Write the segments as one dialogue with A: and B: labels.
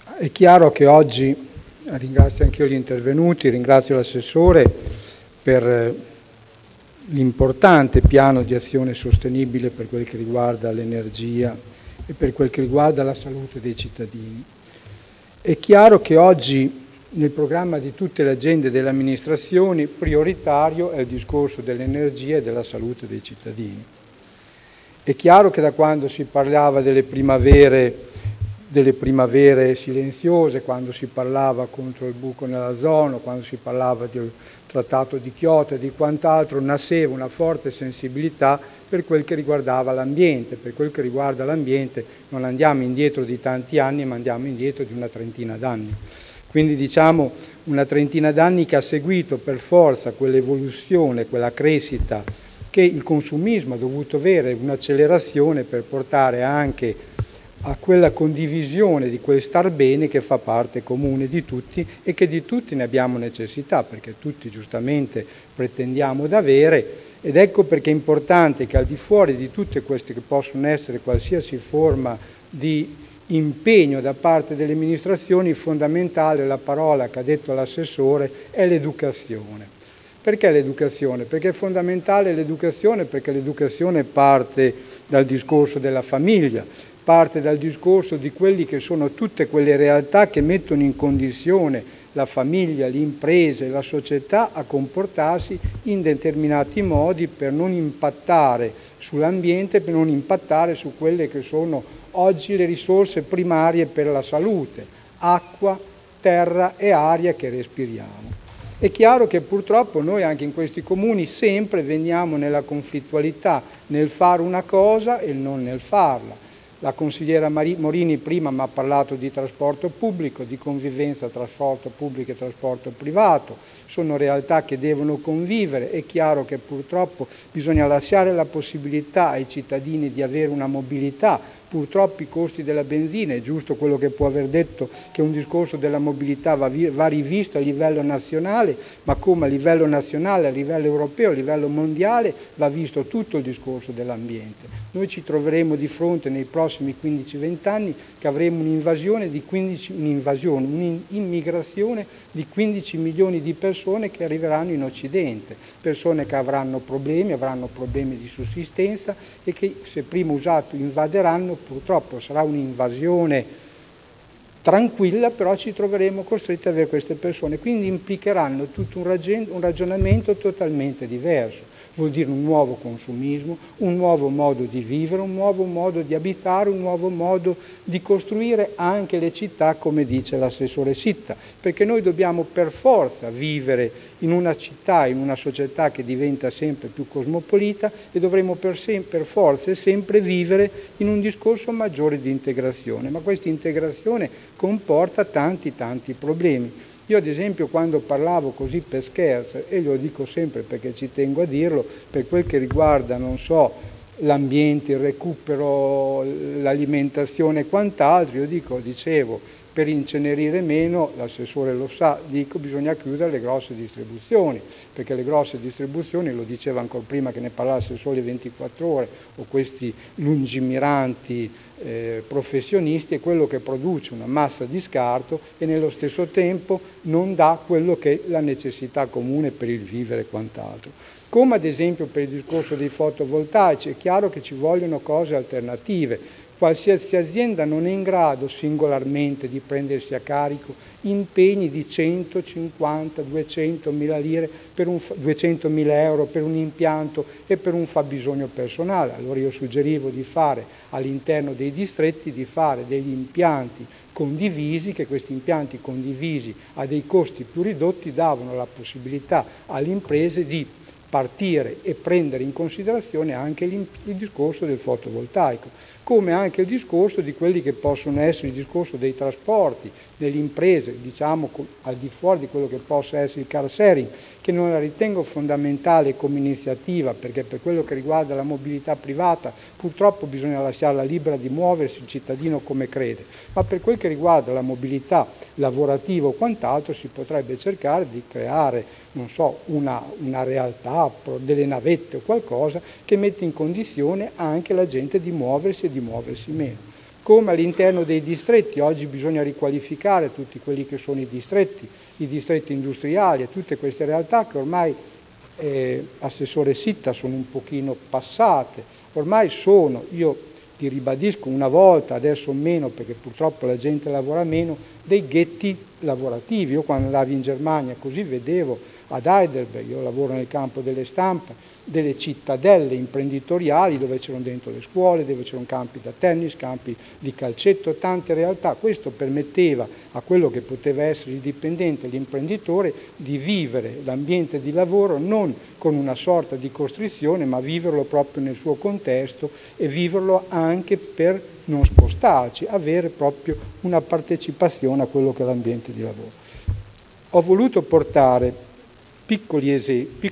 A: È chiaro che oggi, ringrazio anch'io gli intervenuti, ringrazio l'assessore per l'importante piano di azione sostenibile per quel che riguarda l'energia e per quel che riguarda la salute dei cittadini. È chiaro che oggi nel programma di tutte le agende delle amministrazioni prioritario è il discorso dell'energia e della salute dei cittadini. È chiaro che da quando si parlava delle primavere silenziose, quando si parlava contro il buco nell'ozono, quando si parlava del trattato di Kyoto e di quant'altro, nasceva una forte sensibilità per quel che riguardava l'ambiente. Per quel che riguarda l'ambiente non andiamo indietro di tanti anni, ma andiamo indietro di una trentina d'anni. Quindi diciamo una trentina d'anni che ha seguito per forza quell'evoluzione, quella crescita che il consumismo ha dovuto avere un'accelerazione per portare anche a quella condivisione di quel star bene che fa parte comune di tutti e che di tutti ne abbiamo necessità, perché tutti giustamente pretendiamo d'avere, ed ecco perché è importante che al di fuori di tutte queste che possono essere qualsiasi forma di impegno da parte delle amministrazioni, fondamentale, la parola che ha detto l'assessore, è l'educazione. Perché l'educazione? Perché è fondamentale l'educazione, perché l'educazione parte dal discorso della famiglia, parte dal discorso di quelli che sono tutte quelle realtà che mettono in condizione la famiglia, le imprese, la società a comportarsi in determinati modi per non impattare sull'ambiente, per non impattare su quelle che sono oggi le risorse primarie per la salute, acqua, terra e aria che respiriamo. È chiaro che purtroppo noi anche in questi comuni sempre veniamo nella conflittualità nel fare una cosa e non nel farla. La consigliera Morini prima mi ha parlato di trasporto pubblico, di convivenza tra trasporto pubblico e trasporto privato. Sono realtà che devono convivere. È chiaro che purtroppo bisogna lasciare la possibilità ai cittadini di avere una mobilità. Purtroppo i costi della benzina, è giusto quello che può aver detto, che un discorso della mobilità va rivisto a livello nazionale, ma come a livello nazionale, a livello europeo, a livello mondiale va visto tutto il discorso dell'ambiente. Noi ci troveremo di fronte nei prossimi 15-20 anni che avremo un'immigrazione di 15 milioni di persone che arriveranno in Occidente, persone che avranno problemi di sussistenza e che se prima usato invaderanno, purtroppo sarà un'invasione tranquilla, però ci troveremo costretti ad avere queste persone, quindi implicheranno tutto un ragionamento totalmente diverso. Vuol dire un nuovo consumismo, un nuovo modo di vivere, un nuovo modo di abitare, un nuovo modo di costruire anche le città, come dice l'assessore Sitta, perché noi dobbiamo per forza vivere in una città, in una società che diventa sempre più cosmopolita e dovremo per forza sempre vivere in un discorso maggiore di integrazione, ma questa integrazione comporta tanti problemi. Io ad esempio quando parlavo così per scherzo, e lo dico sempre perché ci tengo a dirlo, per quel che riguarda, non so, l'ambiente, il recupero, l'alimentazione e quant'altro, io dicevo, per incenerire meno, l'assessore lo sa, bisogna chiudere le grosse distribuzioni, perché le grosse distribuzioni, lo diceva ancora prima che ne parlasse Sole 24 Ore, o questi lungimiranti professionisti, è quello che produce una massa di scarto e nello stesso tempo non dà quello che è la necessità comune per il vivere e quant'altro. Come ad esempio per il discorso dei fotovoltaici, è chiaro che ci vogliono cose alternative. Qualsiasi azienda non è in grado singolarmente di prendersi a carico impegni di 150, 200.000 lire, 200.000 euro per un impianto e per un fabbisogno personale. Allora io suggerivo di fare all'interno dei distretti, di fare degli impianti condivisi, che questi impianti condivisi a dei costi più ridotti davano la possibilità alle imprese di partire e prendere in considerazione anche il discorso del fotovoltaico, come anche il discorso di quelli che possono essere il discorso dei trasporti, delle imprese, diciamo al di fuori di quello che possa essere il car sharing, che non la ritengo fondamentale come iniziativa, perché per quello che riguarda la mobilità privata purtroppo bisogna lasciarla libera di muoversi il cittadino come crede, ma per quel che riguarda la mobilità lavorativa o quant'altro si potrebbe cercare di creare, non so, una realtà, delle navette o qualcosa che mette in condizione anche la gente di muoversi e di muoversi meno. come all'interno dei distretti. Oggi bisogna riqualificare tutti quelli che sono i distretti industriali e tutte queste realtà che ormai, Assessore Sitta, sono un pochino passate. Ormai sono, io ti ribadisco una volta, adesso meno perché purtroppo la gente lavora meno, dei ghetti lavorativi. Io quando andavo in Germania così vedevo ad Heidelberg, io lavoro nel campo delle stampe, delle cittadelle imprenditoriali dove c'erano dentro le scuole, dove c'erano campi da tennis, campi di calcetto, tante realtà. Questo permetteva a quello che poteva essere il dipendente, l'imprenditore, di vivere l'ambiente di lavoro non con una sorta di costrizione, ma viverlo proprio nel suo contesto e viverlo anche per non spostarci, avere proprio una partecipazione a quello che è l'ambiente di lavoro. Ho voluto portare piccoli esempi,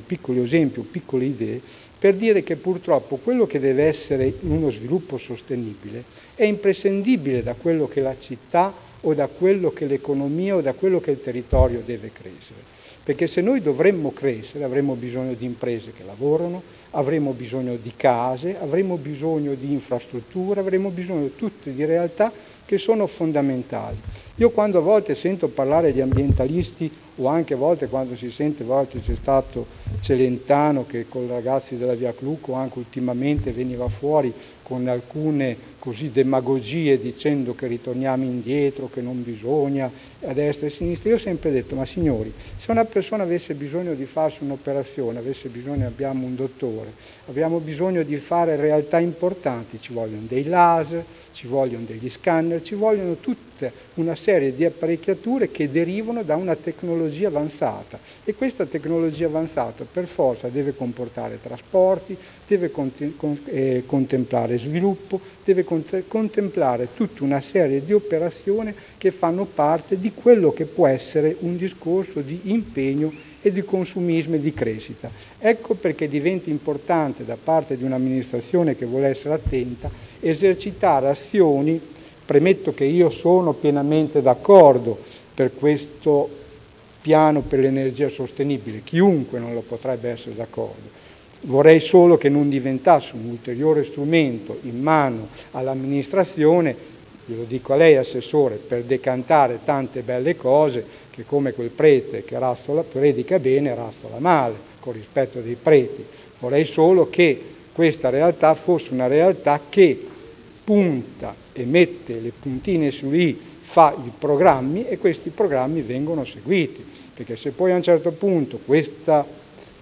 A: piccole idee, per dire che purtroppo quello che deve essere uno sviluppo sostenibile è imprescindibile da quello che la città o da quello che l'economia o da quello che il territorio deve crescere. Perché se noi dovremmo crescere avremo bisogno di imprese che lavorano, avremo bisogno di case, avremo bisogno di infrastrutture, avremo bisogno tutte di realtà che sono fondamentali. Io quando a volte sento parlare di ambientalisti o anche a volte quando si sente, a volte c'è stato Celentano che con i ragazzi della Via Cluco anche ultimamente veniva fuori con alcune così demagogie dicendo che ritorniamo indietro, che non bisogna a destra e a sinistra. Io ho sempre detto, ma signori, se una persona avesse bisogno di farsi un'operazione, abbiamo un dottore, abbiamo bisogno di fare realtà importanti, ci vogliono dei laser, ci vogliono degli scanner, ci vogliono tutta una serie di apparecchiature che derivano da una tecnologia avanzata e questa tecnologia avanzata per forza deve comportare trasporti, deve contemplare sviluppo, deve contemplare tutta una serie di operazioni che fanno parte di quello che può essere un discorso di impegno e di consumismo e di crescita. Ecco perché diventa importante da parte di un'amministrazione che vuole essere attenta esercitare azioni. Premetto che io sono pienamente d'accordo per questo piano per l'energia sostenibile, chiunque non lo potrebbe essere d'accordo. Vorrei solo che non diventasse un ulteriore strumento in mano all'amministrazione, glielo dico a lei Assessore, per decantare tante belle cose che come quel prete che predica bene razzola male, con rispetto dei preti. Vorrei solo che questa realtà fosse una realtà che punta e mette le puntine su i, fa i programmi e questi programmi vengono seguiti, perché se poi a un certo punto questo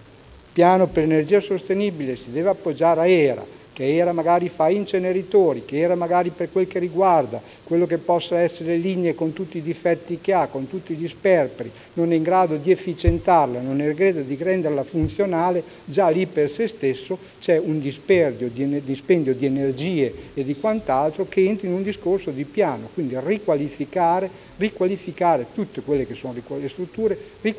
A: piano per l'energia sostenibile si deve appoggiare a ERA, che ERA magari fa inceneritori, che ERA magari per quel che riguarda quello che possa essere le linee con tutti i difetti che ha, con tutti gli sperperi, non è in grado di efficientarla, non è in grado di renderla funzionale, già lì per se stesso c'è un dispendio di energie e di quant'altro che entra in un discorso di piano, quindi riqualificare tutte quelle che sono le strutture,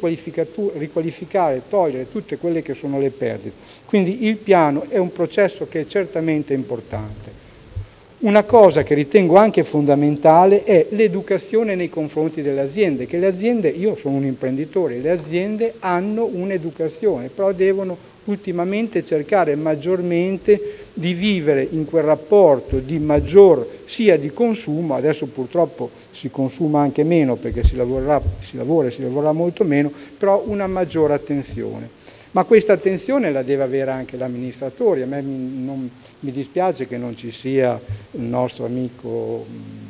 A: riqualificare, togliere tutte quelle che sono le perdite. Quindi il piano è un processo che è certamente importante. Una cosa che ritengo anche fondamentale è l'educazione nei confronti delle aziende, che le aziende, io sono un imprenditore, le aziende hanno un'educazione, però devono ultimamente cercare maggiormente di vivere in quel rapporto di maggior sia di consumo, adesso purtroppo si consuma anche meno perché si lavorerà molto meno, però una maggiore attenzione. Ma questa attenzione la deve avere anche l'amministratore. A me mi dispiace che non ci sia il nostro amico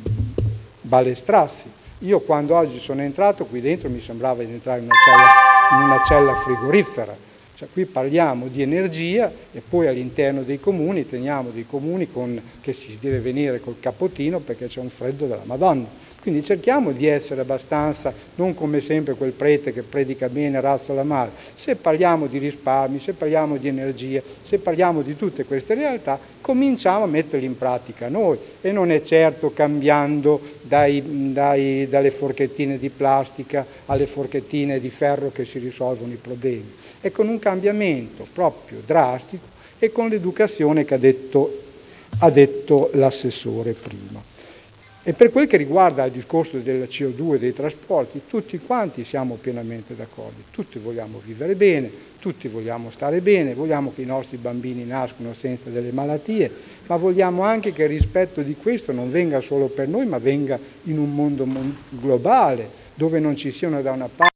A: Balestrassi. Io quando oggi sono entrato qui dentro mi sembrava di entrare in una cella frigorifera. Cioè, qui parliamo di energia e poi all'interno dei comuni teniamo dei comuni che si deve venire col cappottino perché c'è un freddo della Madonna. Quindi cerchiamo di essere abbastanza, non come sempre quel prete che predica bene, razzola male. Se parliamo di risparmi, se parliamo di energia, se parliamo di tutte queste realtà, cominciamo a metterle in pratica noi e non è certo cambiando dalle forchettine di plastica alle forchettine di ferro che si risolvono i problemi. È con un cambiamento proprio drastico e con l'educazione che ha detto l'assessore prima. E per quel che riguarda il discorso del CO2 dei trasporti, tutti quanti siamo pienamente d'accordo, tutti vogliamo vivere bene, tutti vogliamo stare bene, vogliamo che i nostri bambini nascano senza delle malattie, ma vogliamo anche che il rispetto di questo non venga solo per noi, ma venga in un mondo globale, dove non ci siano da una parte